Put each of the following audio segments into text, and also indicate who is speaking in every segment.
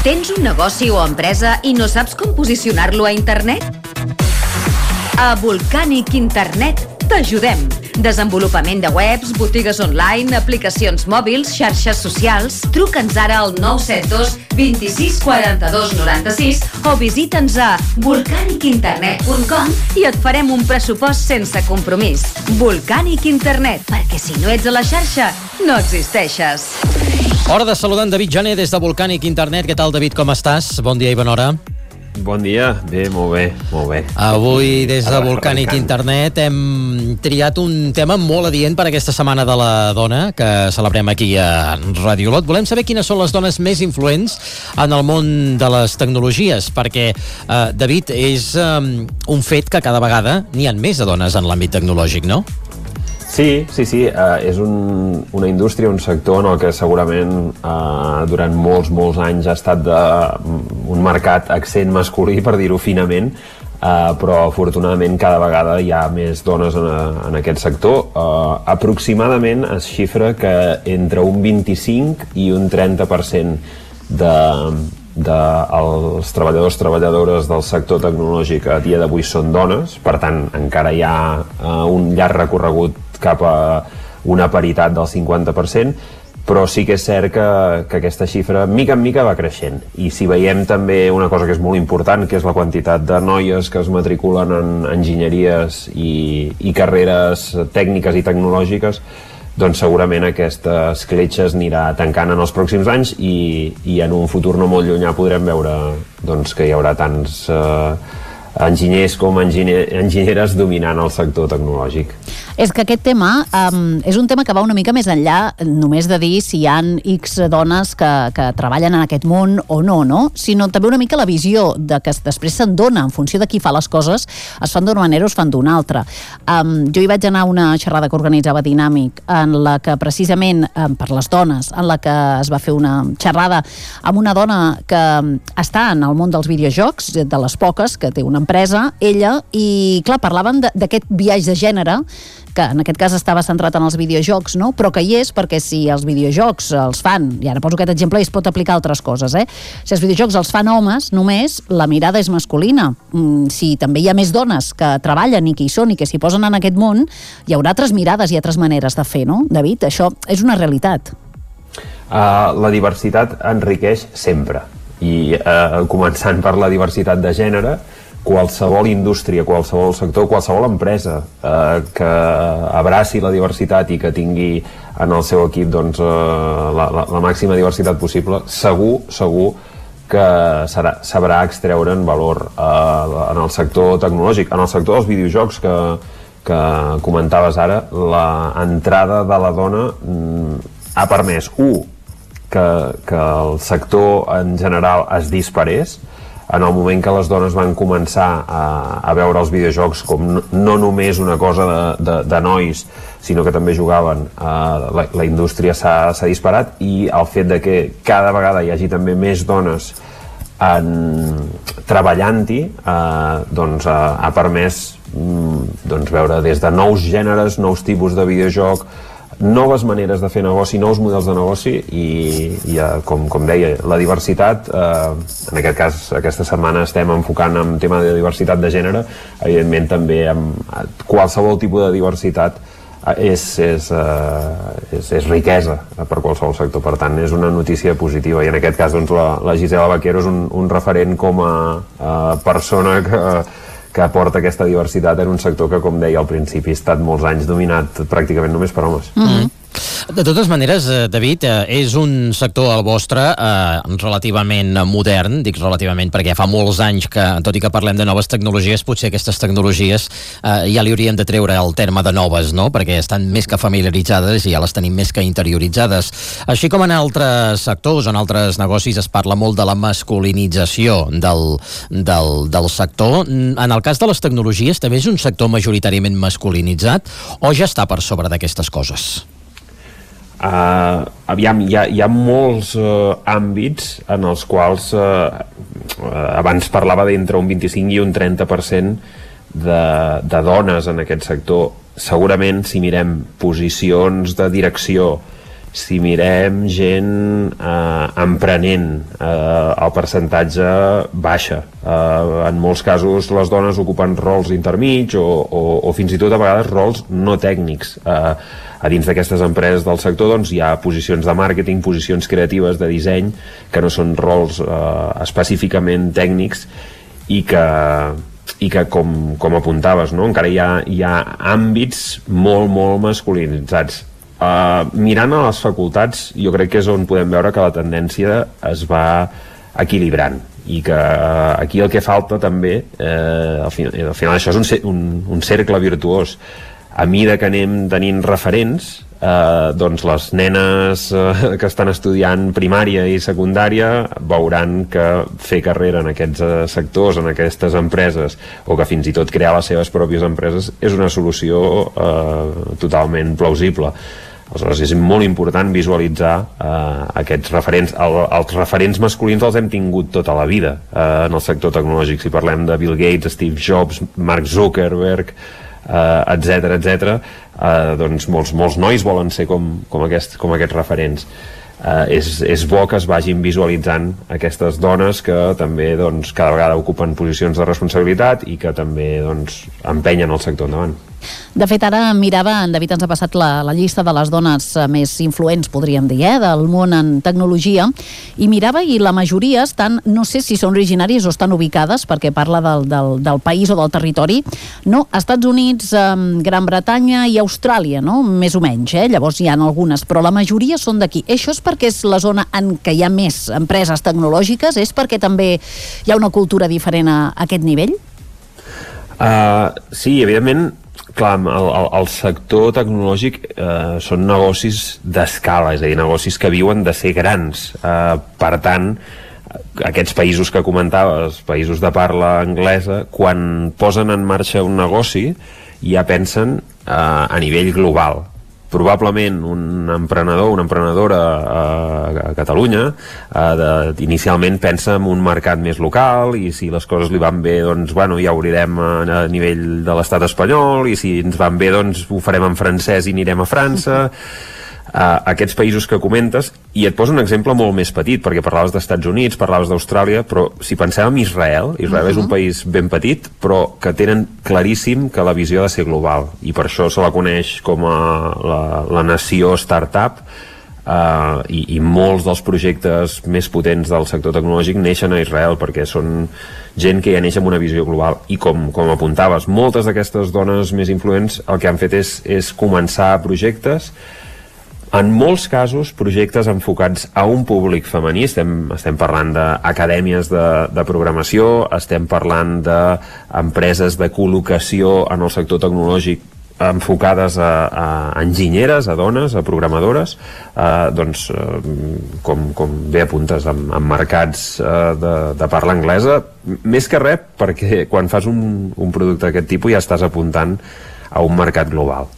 Speaker 1: Tens un negoci o empresa i no saps com posicionar-lo a internet? A Volcanic Internet t'ajudem. Desenvolupament de webs, botigues online, aplicacions mòbils, xarxes socials. Truca'ns ara al 972 26 42 96 o visita'ns a volcanicinternet.com i et farem un pressupost sense compromís. Volcanic Internet, perquè si no ets a la xarxa, no existeixes.
Speaker 2: Hora de saludar en David Jané des de Volcanic Internet. Què tal, David, com estàs? Bon dia i bona hora.
Speaker 3: Bon dia, bé, molt bé, molt bé.
Speaker 2: Avui des de Volcanic Internet hem triat un tema molt adient per aquesta Setmana de la Dona que celebrem aquí a Radio Olot. Volem saber quines són les dones més influents en el món de les tecnologies, perquè, David, és un fet que cada vegada n'hi ha més de dones en l'àmbit tecnològic, no?
Speaker 3: Sí, és una indústria, un sector en el que segurament durant molts anys ha estat un mercat accent masculí, per dir-ho finament, però afortunadament cada vegada hi ha més dones en aquest sector. Aproximadament es xifra que entre un 25 i un 30% dels treballadors del sector tecnològic a dia d'avui són dones, per tant encara hi ha un llarg recorregut cap a una paritat del 50%, però sí que és cert que aquesta xifra mica en mica va creixent. I si veiem també una cosa que és molt important, que és la quantitat de noies que es matriculen en enginyeries i carreres tècniques i tecnològiques, doncs segurament aquesta escletxa es anirà tancant en els pròxims anys i en un futur no molt llunyà podrem veure doncs, que hi haurà tants enginyers com enginyeres dominant el sector tecnològic.
Speaker 4: És que aquest tema és un tema que va una mica més enllà només de dir si hi ha X dones que treballen en aquest món o no, sinó també una mica la visió de que després se'n dona en funció de qui fa les coses, es fan d'una manera o es fan d'una altra. Jo hi vaig anar a una xerrada que organitzava Dinàmic, en la que precisament per les dones, en la que es va fer una xerrada amb una dona que està en el món dels videojocs, de les poques, que té una empresa, ella, i clar, parlaven d'aquest biaix de gènere que en aquest cas estava centrat en els videojocs, no? Però que hi és perquè si els videojocs els fan, i ara poso aquest exemple i es pot aplicar a altres coses, si els videojocs els fan homes, només la mirada és masculina. Si també hi ha més dones que treballen i que hi són i que s'hi posen en aquest món, hi haurà altres mirades i altres maneres de fer, no, David? Això és una realitat.
Speaker 3: La diversitat enriqueix sempre, i començant per la diversitat de gènere, qualsevol indústria, qualsevol sector, qualsevol empresa que abraci la diversitat i que tingui en el seu equip doncs, la màxima diversitat possible, segur que sabrà extreure'n valor en el sector tecnològic. En el sector dels videojocs que comentaves ara, l'entrada de la dona ha permès, que el sector en general es disparés, en el moment que les dones van començar a veure els videojocs com no només una cosa de nois, sinó que també jugaven, la indústria s'ha disparat, i el fet de que cada vegada hi hagi també més dones treballant-hi doncs ha permès veure des de nous gèneres, nous tipus de videojoc, noves maneres de fer negoci, nous models de negoci i com deia, la diversitat, en aquest cas aquesta setmana estem enfocant en tema de diversitat de gènere, evidentment també qualsevol tipus de diversitat és riquesa per qualsevol sector, per tant és una notícia positiva, i en aquest cas doncs, la Gisela Vaquero és un referent com a persona que aporta aquesta diversitat en un sector que, com deia al principi, ha estat molts anys dominat pràcticament només per homes.
Speaker 2: De totes maneres, David, és un sector, el vostre, relativament modern, dic relativament perquè fa molts anys que, tot i que parlem de noves tecnologies, potser aquestes tecnologies ja li hauríem de treure el terme de noves, no? Perquè estan més que familiaritzades i ja les tenim més que interioritzades. Així com en altres sectors, en altres negocis, es parla molt de la masculinització del sector. En el cas de les tecnologies, també és un sector majoritàriament masculinitzat o ja està per sobre d'aquestes coses?
Speaker 3: Aviam, hi ha molts àmbits en els quals abans parlava d'entre un 25 i un 30% de dones en aquest sector. Segurament, si mirem posicions de direcció si mirem gent emprenent, el percentatge baixa. En molts casos les dones ocupen rols intermits o fins i tot a vegades rols no tècnics. A dins d'aquestes empreses del sector doncs, hi ha posicions de màrqueting, posicions creatives de disseny, que no són rols específicament tècnics i que com apuntaves, no? Encara hi ha àmbits molt masculinitzats. Mirant a les facultats, jo crec que és on podem veure que la tendència es va equilibrant i que aquí el que falta també al final això és un cercle virtuós. A mesura que anem tenint referents, doncs les nenes que estan estudiant primària i secundària veuran que fer carrera en aquests sectors, en aquestes empreses, o que fins i tot crear les seves pròpies empreses és una solució totalment plausible. Aleshores és molt important visualitzar aquests referents. Els referents masculins els hem tingut tota la vida en el sector tecnològic. Si parlem de Bill Gates, Steve Jobs, Mark Zuckerberg, etc. Doncs molts nois volen ser com aquests referents. És bo que es vagin visualitzant aquestes dones que també doncs, cada vegada ocupen posicions de responsabilitat i que també doncs, empenyen el sector endavant.
Speaker 4: De fet, ara mirava, en David ens ha passat la llista de les dones més influents, podríem dir, del món en tecnologia, i mirava i la majoria estan, no sé si són originàries o estan ubicades, perquè parla del país o del territori, no, Estats Units, Gran Bretanya i Austràlia, no? Més o menys, llavors hi ha algunes, però la majoria són d'aquí. Això és perquè és la zona en què hi ha més empreses tecnològiques? És perquè també hi ha una cultura diferent a aquest nivell?
Speaker 3: Sí, evidentment. Clar, el sector tecnològic són negocis d'escala, és a dir, negocis que viuen de ser grans. Per tant, aquests països que comentaves, països de parla anglesa, quan posen en marxa un negoci ja pensen a nivell global. Probablement un emprenedor, una emprenedora a Catalunya inicialment pensa en un mercat més local i si les coses li van bé doncs bueno, ja obrirem a nivell de l'estat espanyol i si ens van bé doncs ho farem en francès i anirem a França. Aquests països que comentes, i et poso un exemple molt més petit, perquè parlaves d'Estats Units, parlaves d'Austràlia, però si pensem en Israel és un país ben petit, però que tenen claríssim que la visió ha de ser global, i per això se la coneix com a la nació startup, i molts dels projectes més potents del sector tecnològic neixen a Israel, perquè són gent que ja neix amb una visió global, i com apuntaves, moltes d'aquestes dones més influents el que han fet és començar projectes. En molts casos, projectes enfocats a un públic femení, estem parlant d'acadèmies de programació, estem parlant d'empreses de col·locació en el sector tecnològic enfocades a enginyeres, a dones, a programadores, doncs, com bé apuntes, en mercats de parla anglesa, més que res perquè quan fas un producte d'aquest tipus ja estàs apuntant a un mercat global.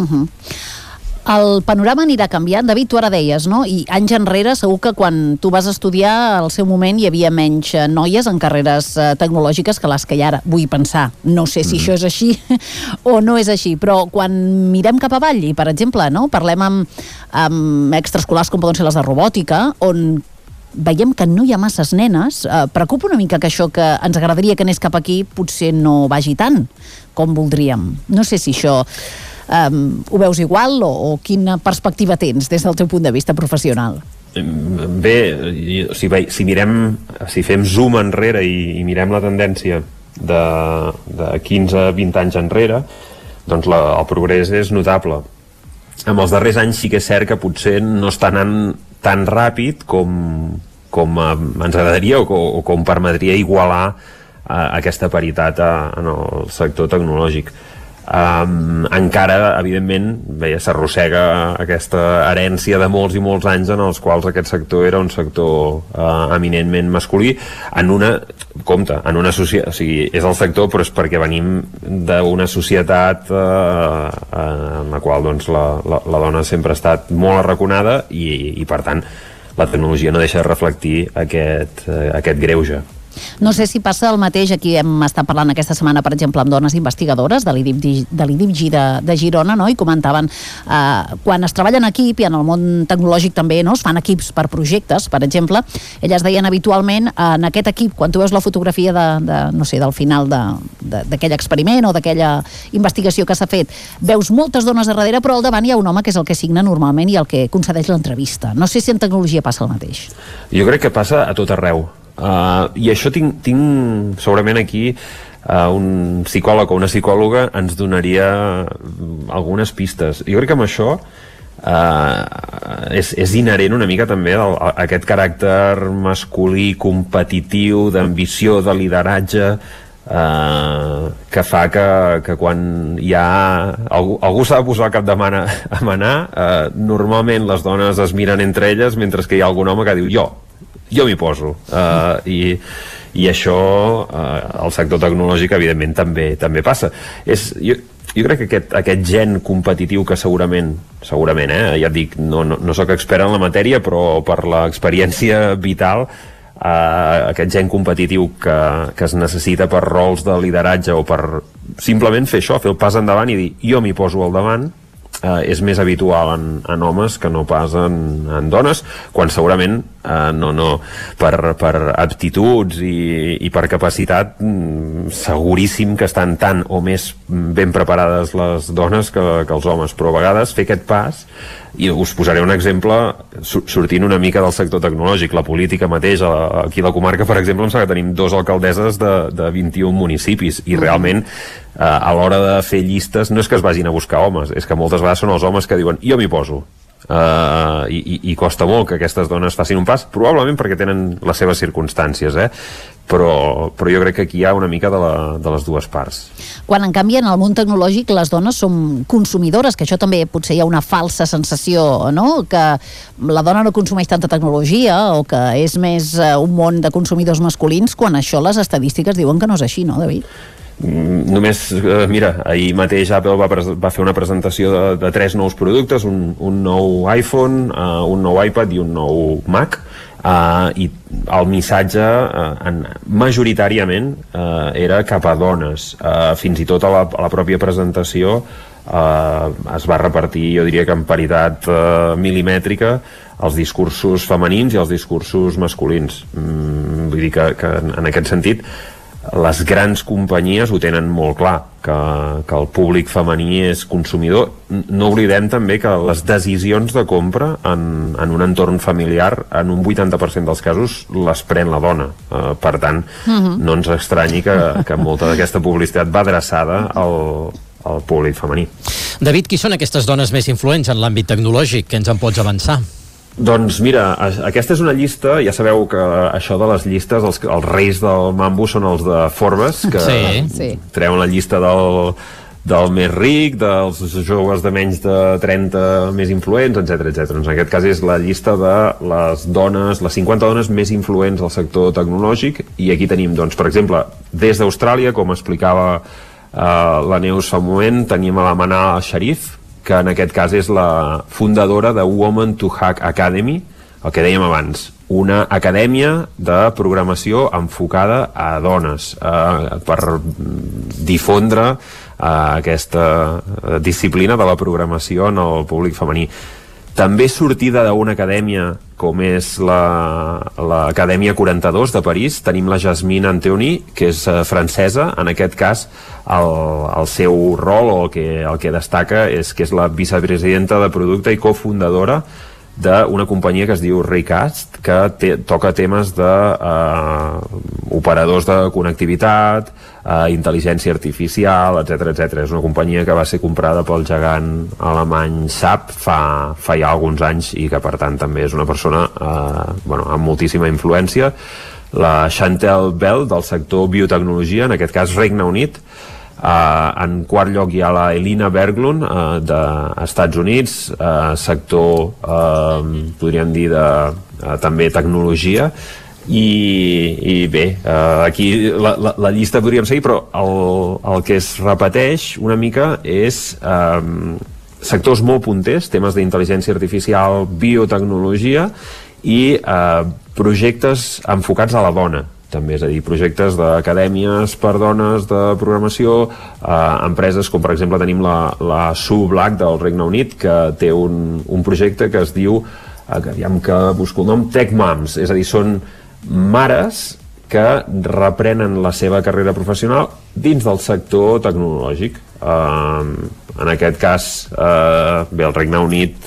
Speaker 4: El panorama anirà canviant. David, tu ara deies, no? I anys enrere, segur que quan tu vas estudiar, al seu moment hi havia menys noies en carreres tecnològiques que les que hi ha ara. Vull pensar, no sé si això és així o no és així, però quan mirem cap avall, i per exemple, no? Parlem amb extraescolars com poden ser les de robòtica, on veiem que no hi ha masses nenes, preocupa una mica que això que ens agradaria que anés cap aquí potser no vagi tant com voldríem. No sé si això ho veus igual o quina perspectiva tens des del teu punt de vista professional?
Speaker 3: Bé, si fem zoom enrere i mirem la tendència de 15-20 anys enrere, doncs el progrés és notable. En els darrers anys sí que és cert que potser no està anant tan ràpid com ens agradaria o com permetria igualar aquesta paritat en el sector tecnològic. Encara, evidentment, s'arrossega aquesta herència de molts i molts anys en els quals aquest sector era un sector eminentment masculí en una societat, o sigui, és el sector però és perquè venim d'una societat en la qual doncs, la dona sempre ha estat molt arraconada i per tant la tecnologia no deixa de reflectir aquest greuge.
Speaker 4: No sé si passa el mateix, aquí hem estat parlant aquesta setmana, per exemple, amb dones investigadores de l'IDIPG de Girona, no? I comentaven quan es treballa en equip, i en el món tecnològic també, no? Es fan equips per projectes, per exemple, elles deien habitualment en aquest equip, quan tu veus la fotografia no sé, del final d'aquell experiment o d'aquella investigació que s'ha fet, veus moltes dones a darrere, però al davant hi ha un home que és el que signa normalment i el que concedeix l'entrevista. No sé si en tecnologia passa el mateix.
Speaker 3: Jo crec que passa a tot arreu. I això tinc segurament aquí un psicòleg o una psicòloga ens donaria algunes pistes. Jo crec que amb això és inherent una mica també aquest caràcter masculí, competitiu, d'ambició, de lideratge, que fa que quan hi ha algú s'ha de posar al capdavant a manar, normalment les dones es miren entre elles, mentre que hi ha algun home que diu jo m'hi poso, i això al sector tecnològic evidentment també passa. Jo crec que aquest gen competitiu que segurament, ja et dic, no soc expert en la matèria, però per l'experiència vital, aquest gen competitiu que es necessita per rols de lideratge o per simplement fer això, fer el pas endavant i dir jo m'hi poso al davant, és més habitual en homes que no pas en dones, quan segurament per aptituds i per capacitat seguríssim que estan tant o més ben preparades les dones que els homes, però a vegades fer aquest pas, i us posaré un exemple sortint una mica del sector tecnològic, la política mateix, aquí a la comarca, per exemple, em sembla que tenim 2 alcaldesses de 21 municipis, i realment a l'hora de fer llistes no és que es vagin a buscar homes, és que moltes vegades són els homes que diuen jo m'hi poso, i costa molt que aquestes dones facin un pas, probablement perquè tenen les seves circumstàncies, però jo crec que aquí hi ha una mica de les dues parts.
Speaker 4: Quan en canvi en el món tecnològic les dones som consumidores, que això també potser hi ha una falsa sensació, no? Que la dona no consumeix tanta tecnologia o que és més un món de consumidors masculins, quan això les estadístiques diuen que no és així, no, David?
Speaker 3: Només, mira, ahir mateix Apple va fer una presentació de 3 nous productes, un nou iPhone, un nou iPad i un nou Mac, i el missatge majoritàriament era cap a dones, fins i tot a la pròpia presentació es va repartir, jo diria que en paritat milimètrica, els discursos femenins i els discursos masculins. Vull dir que en aquest sentit les grans companyies ho tenen molt clar, que el públic femení és consumidor. No oblidem també que les decisions de compra en un entorn familiar, en un 80% dels casos, les pren la dona. Per tant, no ens estranyi que molta d'aquesta publicitat va adreçada al públic femení.
Speaker 2: David, qui són aquestes dones més influents en l'àmbit tecnològic? Què ens en pots avançar?
Speaker 3: Doncs mira, aquesta és una llista, ja sabeu que això de les llistes, els reis del mambo són els de Forbes, que treuen la llista del més ric, dels joves de menys de 30 més influents, etc. Doncs en aquest cas és la llista de les dones, les 50 dones més influents del sector tecnològic, i aquí tenim, doncs, per exemple, des d'Austràlia, com explicava la Neus fa un moment, tenim a la Manal Sharif, que en aquest cas és la fundadora de Women to Hack Academy, el que dèiem abans, una acadèmia de programació enfocada a dones, per difondre aquesta disciplina de la programació en el públic femení. També sortida d'una acadèmia com és l'Acadèmia 42 de París, tenim la Jasmine Anthony, que és francesa. En aquest cas el seu rol, o el que destaca, és que és la vicepresidenta de producte i cofundadora d'una companyia que es diu Recast, que toca temes d'operadors de connectivitat, intel·ligència artificial, etc. És una companyia que va ser comprada pel gegant alemany SAP fa ja alguns anys, i que per tant també és una persona amb moltíssima influència. La Chantel Bell, del sector biotecnologia, en aquest cas Regne Unit. En quart lloc hi ha la Elina Berglund, d'Estats Units, sector, podríem dir, també tecnologia. I bé, aquí la llista podríem seguir, però el que es repeteix una mica és sectors molt punters, temes d'intel·ligència artificial, biotecnologia, i projectes enfocats a la dona, també, és a dir, projectes d'acadèmies per dones de programació, empreses com per exemple tenim la Sue Black del Regne Unit, que té un projecte que es diu, aviam que busco el nom, Tech Moms, és a dir, són mares que reprenen la seva carrera professional dins del sector tecnològic. En aquest cas, bé, el Regne Unit,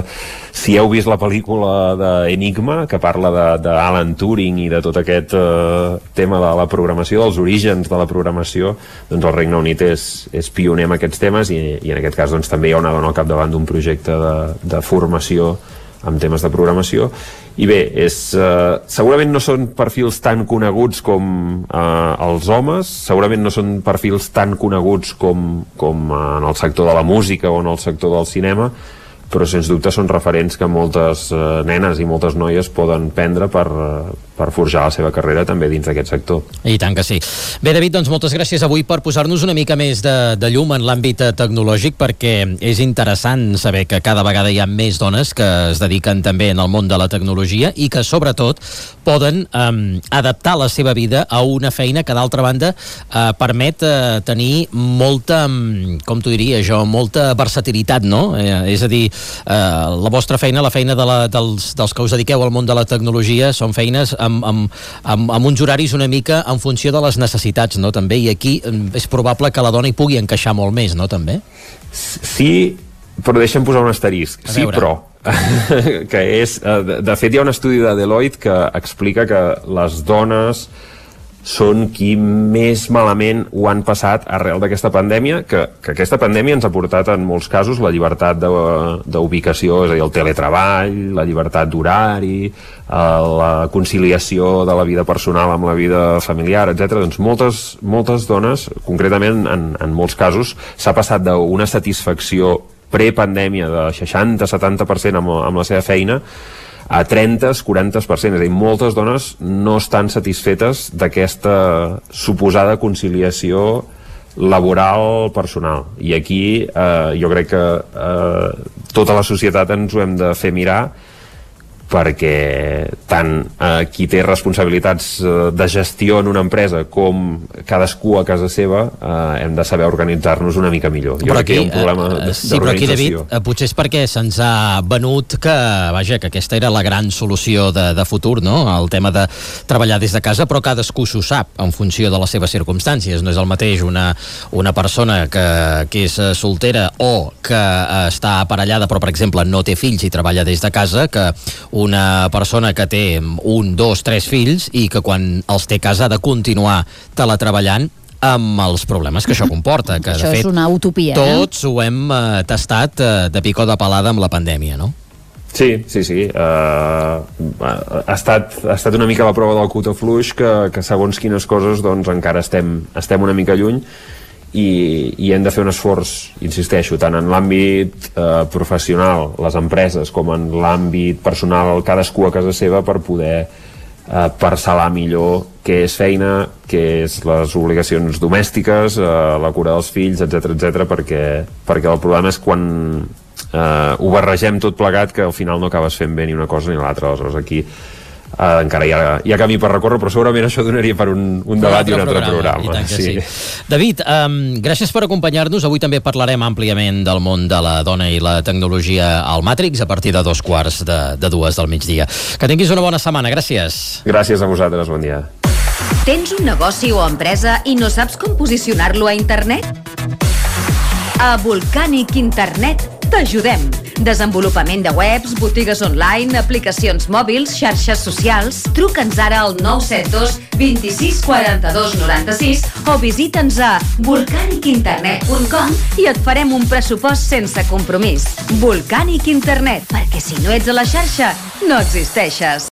Speaker 3: si heu vist la pel·lícula d'Enigma, que parla d'Alan Turing i de tot aquest tema de la programació, dels orígens de la programació, doncs el Regne Unit és pioner en aquests temes i en aquest cas doncs, també hi ha una dona al capdavant d'un projecte de formació amb temes de programació. I bé, segurament no són perfils tan coneguts com els homes, segurament no són perfils tan coneguts com en el sector de la música o en el sector del cinema, però sens dubte són referents que moltes nenes i moltes noies poden prendre per forjar la seva carrera també dins d'aquest sector.
Speaker 2: I tant que sí. Bé, David, doncs moltes gràcies avui per posar-nos una mica més de llum en l'àmbit tecnològic, perquè és interessant saber que cada vegada hi ha més dones que es dediquen també en el món de la tecnologia i que sobretot poden adaptar la seva vida a una feina que d'altra banda permet tenir molta, com t'ho diria jo, molta versatilitat, no? És a dir, la vostra feina, la feina dels que us dediqueu al món de la tecnologia, són feines amb uns horaris una mica en funció de les necessitats, no? També, i aquí és probable que la dona hi pugui encaixar molt més, no? També?
Speaker 3: Sí, però deixa'm posar un asterisc. Sí, però. Que és, de fet, hi ha un estudi de Deloitte que explica que les dones són qui més malament ho han passat arrel d'aquesta pandèmia, que aquesta pandèmia ens ha portat en molts casos la llibertat d'ubicació, és a dir, el teletreball, la llibertat d'horari, la conciliació de la vida personal amb la vida familiar, etc. Doncs moltes dones, concretament en molts casos, s'ha passat d'una satisfacció prepandèmia de 60-70% amb la seva feina a 30-40%, és a dir, moltes dones no estan satisfetes d'aquesta suposada conciliació laboral personal, i aquí jo crec que tota la societat ens ho hem de fer mirar, perquè tant qui té responsabilitats de gestió en una empresa com cadascú a casa seva hem de saber organitzar-nos una mica millor. Jo crec que hi ha un problema d'organització.
Speaker 2: Sí, però aquí, David, potser és perquè se'ns ha venut que aquesta era la gran solució de futur, no? El tema de treballar des de casa, però cadascú s'ho sap en funció de les seves circumstàncies. No és el mateix una persona que és soltera o que està aparellada però, per exemple, no té fills i treballa des de casa, que una persona que té 1, 2, 3 fills i que quan els té a casa ha de continuar teletreballant amb els problemes que això comporta. Que,
Speaker 4: això
Speaker 2: de fet,
Speaker 4: és una utopia.
Speaker 2: Tots ho hem tastat de pico de palada amb la pandèmia, no?
Speaker 3: Sí. Ha estat una mica la prova del cotó fluix que segons quines coses doncs encara estem una mica lluny i hem de fer un esforç, insisteixo, tant en l'àmbit professional, les empreses, com en l'àmbit personal, cadascú a casa seva, per poder parcel·lar millor què és feina, què és les obligacions domèstiques, la cura dels fills, etc, perquè el problema és quan ho barregem tot plegat, que al final no acabes fent bé ni una cosa ni l'altra. Aleshores aquí encara hi ha camí per recórrer, però segurament això donaria per un debat i un altre programa.
Speaker 2: Sí. David, gràcies per acompanyar-nos. Avui també parlarem àmpliament del món de la dona i la tecnologia al Matrix a partir de 2:15 de 2 del migdia. Que tinguis una bona setmana. Gràcies.
Speaker 3: Gràcies a vosaltres, bon dia.
Speaker 1: Tens un negoci o empresa i no saps com posicionar-lo a internet? A Volcanic Internet t'ajudem. Desenvolupament de webs, botigues online, aplicacions mòbils, xarxes socials. Truca'ns ara al 972 26 42 96 o visita'ns a volcanicinternet.com i et farem un pressupost sense compromís. Volcanic Internet, perquè si no ets a la xarxa, no existeixes.